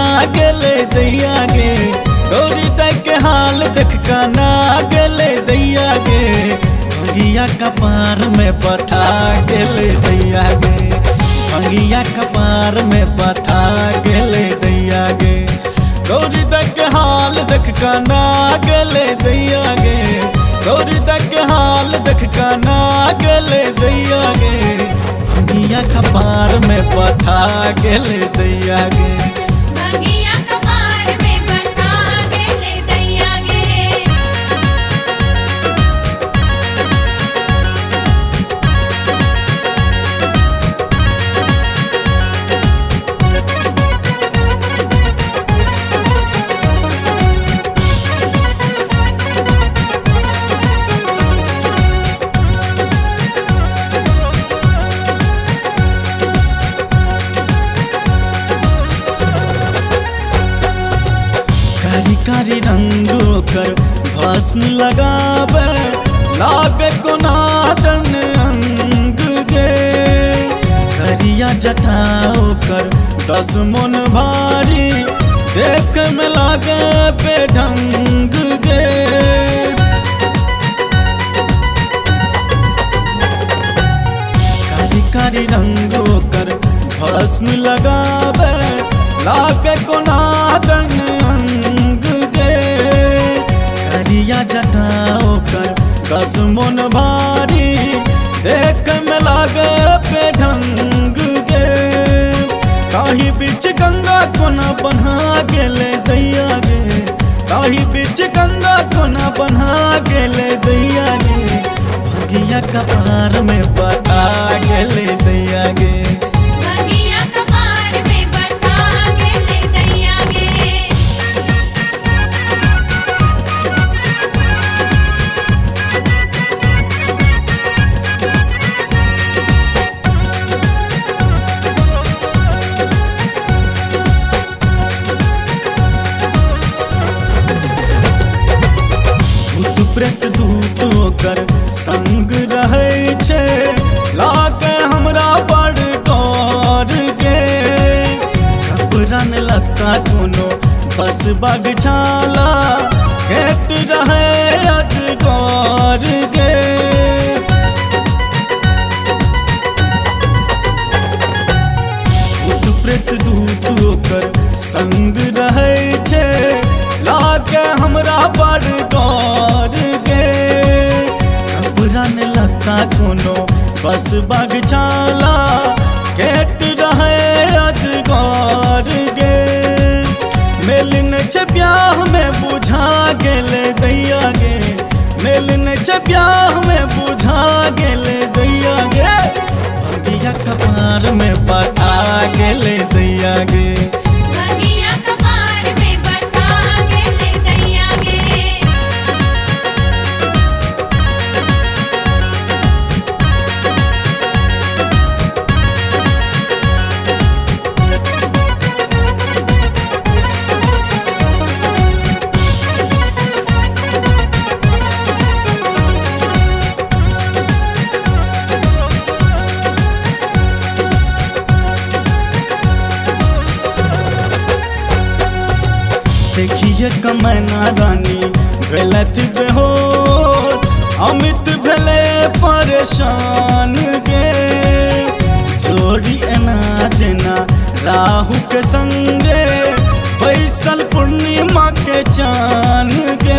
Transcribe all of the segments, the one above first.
गेले दैया गे, गौरी दै के हाल देख काना गेले दैया गे, भंगिया कपार में बथा गेले दैया गे, भंगिया कपार में बथा गेले दैया गे, गौरी दै के हाल देख काना गेले दैया गे, गौरी दै के हाल देख काना गेले दैया गे, भंगिया कपार में बथा गेले दैया गे, भंगिया कपार में बथा गेले दैया गे। कारी कारी रंगों कर भस्म लगावे, लागे को नादन अंग गे, करिया जटाओ कर 10 मन भारी, देख में लागे बेढंग गे, कारी कारी रंगों कर भस्म लगावे, लागे को नादन अंग गे, करिया जटाओ कर 10 मन भारी, देख में लागे बेढंग गे, ताही बीच गंगा कोना बन्हा गेले दैया गे, ताही बीच गंगा कोना बन्हा गेले दैया गे, भंगिया कपार में बता गेले दैया गे, भंगिया कपार में बथा गेले दैया गे। भूत प्रेत दूतो कर संग रहै छे, लागे हमरा बड़ डर गे, घबरान लगता कोनो बस बगछाला, गेट रहे अजगर गे, भूत प्रेत दूतो कर संग रहै छे, लागे हमरा बड़ डर गे, घबरान लगता कोनो बस बगछाला, गेट रहे अजगर गे, मेलिन छे ब्याह में बुझा गेले दैया गे, मेलिन छे ब्याह में बुझा गेले दैया गे, भंगिया कपार में बता गेले दैया गे, भंगिया कपार में बथा गेले दैया गे। देखिए कमैना रानी भेलत बेहोश, अमित भेले परेशान गे, जोड़ी एना जेना राहु के संगे, बैसल पूर्णिमा के चान गे,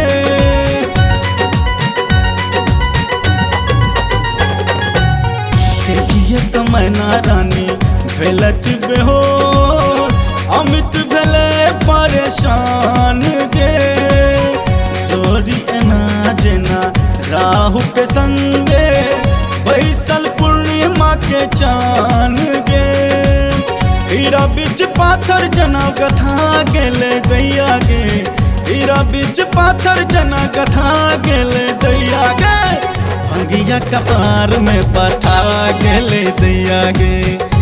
देखिए कमैना रानी भेलत बेहोश, अमित भेले परेशान गे, जोड़ी एना जेना राहु के संगे, बैसल पूर्णिमा के चान गे, हीरा बीच पाथर जना गथा गेले दैया गे, हीरा बीच पाथर जना गथा गेले दैया गे, भंगिया कपार में बथा गेले दैया गे।